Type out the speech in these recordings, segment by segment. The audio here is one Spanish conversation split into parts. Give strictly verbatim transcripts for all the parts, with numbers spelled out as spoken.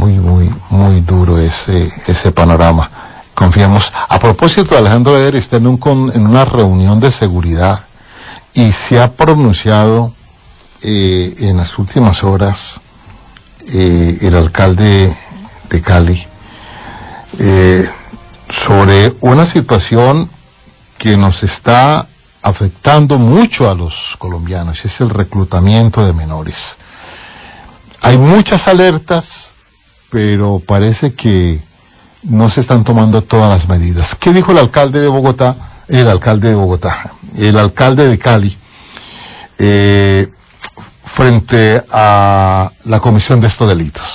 muy, muy, muy duro ese, ese panorama. Confiamos. A propósito, Alejandro Eder está en, un con, en una reunión de seguridad y se ha pronunciado eh, en las últimas horas eh, el alcalde de Cali eh, sobre una situación que nos está afectando mucho a los colombianos, es el reclutamiento de menores. Hay muchas alertas, pero parece que no se están tomando todas las medidas. ¿Qué dijo el alcalde de Bogotá? El alcalde de Bogotá, el alcalde de Cali, eh, frente a la comisión de estos delitos.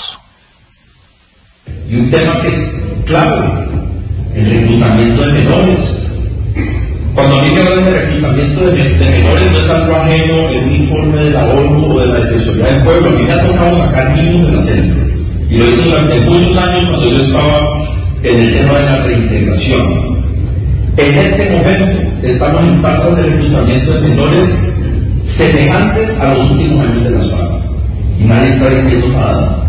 Y un tema que es clave, el reclutamiento de menores. Cuando a mí me hablan de reclutamiento de, de menores, no es algo ajeno en un informe de la ONU o de la Defensoría del Pueblo. A mí me ha tocado sacar niños de la centro. Y lo hice durante muchos años cuando yo estaba en el tema de la reintegración. En este momento estamos en tasas de reclutamiento de menores semejantes a los últimos años de la S A R. Y nadie está diciendo nada.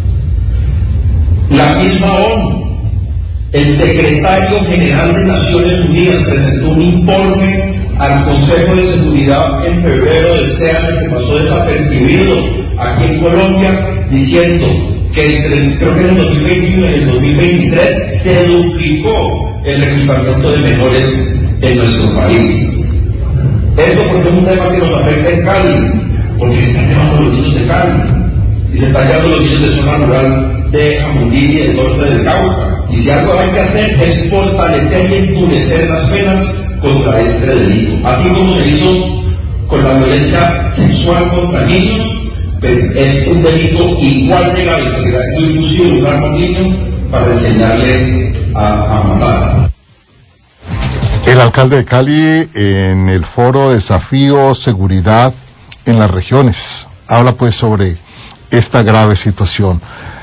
La misma ONU, el secretario general de Naciones Unidas presentó un informe al Consejo de Seguridad en febrero de este año que pasó desapercibido aquí en Colombia, diciendo que entre, creo que en el dos mil veintiuno y el dos mil veintitrés se duplicó el reclutamiento de menores en nuestro país. Esto porque es un tema que nos afecta en Cali, porque se están llevando los niños de Cali y se están llevando los niños de zona rural de Jamundí y del norte del Cauca. Y si algo hay que hacer es fortalecer y endurecer las penas contra este delito. Así como se hizo con la violencia sexual contra niños, pues es un delito igual de grave que el inclusive de un arma a un niño para enseñarle a, a matar. El alcalde de Cali en el foro Desafío Seguridad en las Regiones habla pues sobre esta grave situación.